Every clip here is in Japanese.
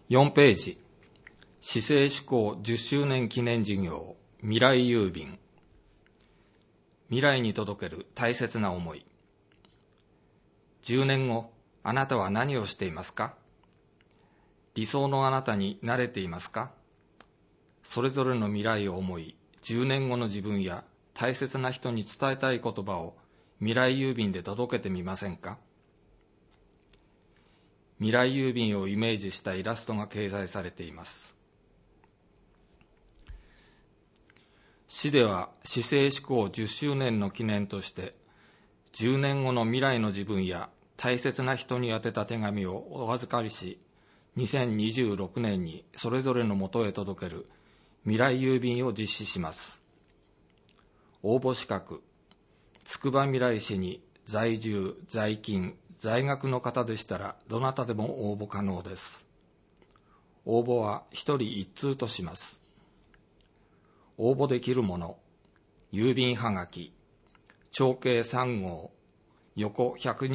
4ページ、市政施行10周年記念事業、未来郵便。未来に届ける大切な思い。10年後、あなたは何をしていますか？理想のあなたに慣れていますか？それぞれの未来を思い、10年後の自分や大切な人に伝えたい言葉を未来郵便で届けてみませんか？未来郵便をイメージしたイラストが掲載されています。市では市政施行10周年の記念として10年後の未来の自分や大切な人に宛てた手紙をお預かりし、2026年にそれぞれの元へ届ける未来郵便を実施します。応募資格、つくばみらい市に在住、在勤、在学の方でしたらどなたでも応募可能です。応募は1人1通とします。応募できるもの、郵便はがき、長径3号、横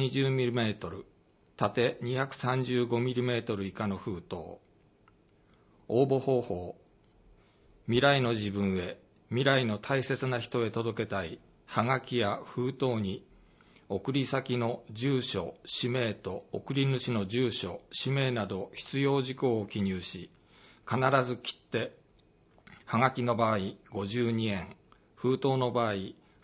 120mm、縦 235mm 以下の封筒。応募方法、未来の自分へ、未来の大切な人へ届けたいはがきや封筒に、送り先の住所、氏名と送り主の住所、氏名など必要事項を記入し、必ず切手、はがきの場合52円、封筒の場合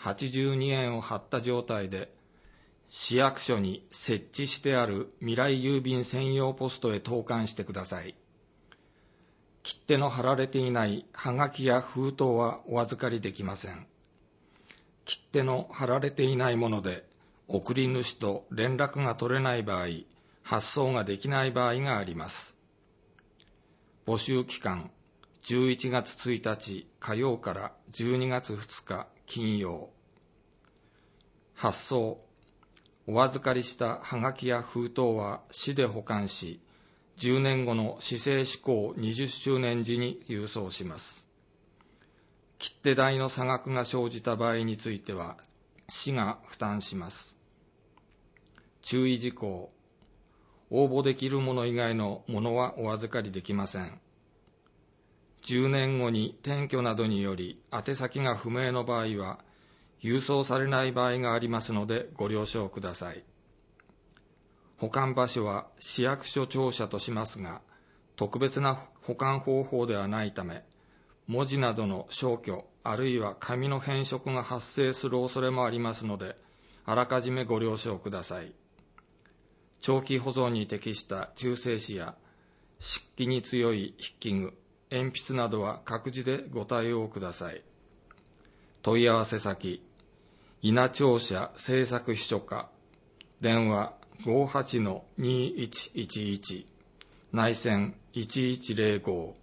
82円を貼った状態で、市役所に設置してある未来郵便専用ポストへ投函してください。切手の貼られていないはがきや封筒はお預かりできません。切手の貼られていないもので、送り主と連絡が取れない場合、発送ができない場合があります。募集期間、11月1日火曜から12月2日金曜。発送、お預かりしたはがきや封筒は市で保管し、10年後の市政施行20周年時に郵送します。切手代の差額が生じた場合については、市が負担します。注意事項、応募できるもの以外のものはお預かりできません。10年後に転居などにより宛先が不明の場合は、郵送されない場合がありますのでご了承ください。保管場所は市役所庁舎としますが、特別な保管方法ではないため、文字などの消去あるいは紙の変色が発生する恐れもありますので、あらかじめご了承ください。長期保存に適した中性子や湿気に強い筆記具、鉛筆などは各自でご対応ください。問い合わせ先、稲庁舎政策秘書課、電話 58-2111、内線1105